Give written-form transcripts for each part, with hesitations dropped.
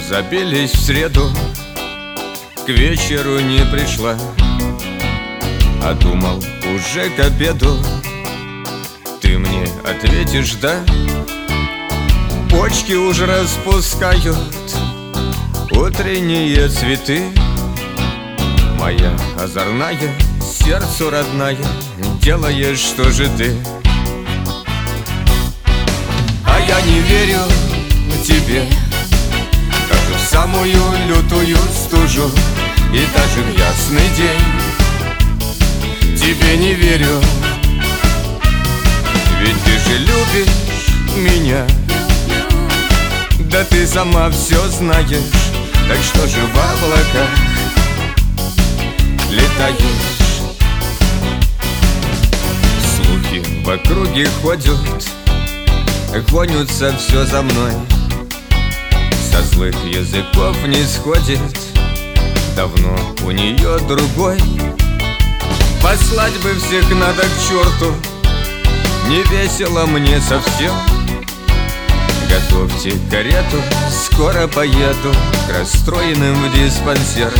Забились в среду, к вечеру не пришла, а думал уже к обеду ты мне ответишь «да». Почки уже распускают утренние цветы. Моя озорная, сердцу родная, делаешь, что же ты? А я не верю тебе, даже в самую лютую стужу и даже в ясный день тебе не верю. Ведь ты же любишь меня, да ты сама все знаешь. Так что же в облаках летаешь? Слухи в округе ходят, гонятся все за мной. Со злых языков не сходит, давно у нее другой. Послать бы всех надо к черту, не весело мне совсем. Готовьте карету, скоро поеду к расстроенным в диспансер.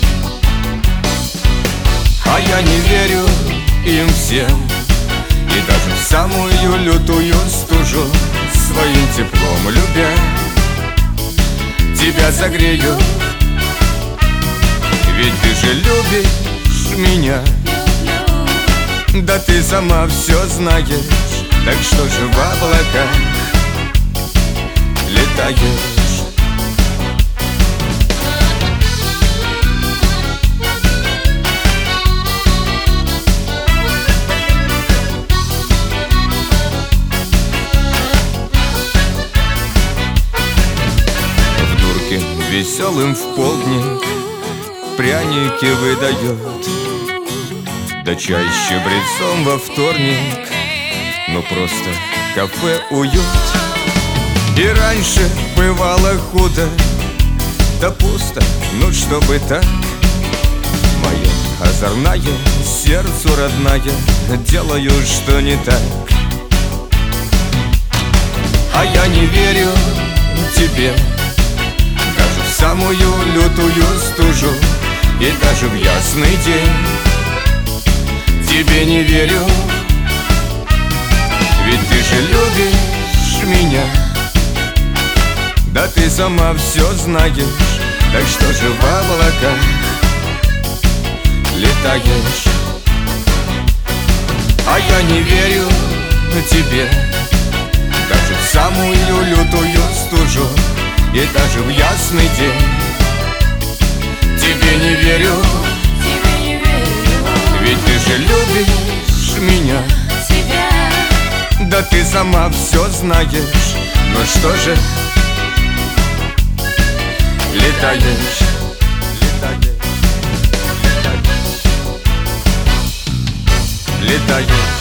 А я не верю им всем, и даже в самую лютую стужу своим теплом любя тебя согрею. Ведь ты же любишь меня, да ты сама все знаешь. Так что же в облаках летаешь? В дурке веселым в полдник пряники выдает, да чаще брецом во вторник. Ну просто кафе уют. И раньше бывало худо, да пусто, ну чтобы так. Моя озорная, сердцу родная, делаю, что не так. А я не верю тебе, даже в самую лютую стужу и даже в ясный день тебе не верю. Ведь ты же любишь меня, да ты сама все знаешь. Так что же в облаках летаешь? А я не верю тебе, даже в самую лютую стужу и даже в ясный день тебе не верю. Ведь ты же любишь меня, да ты сама все знаешь. Ну что же летаешь? Летаешь, летаешь.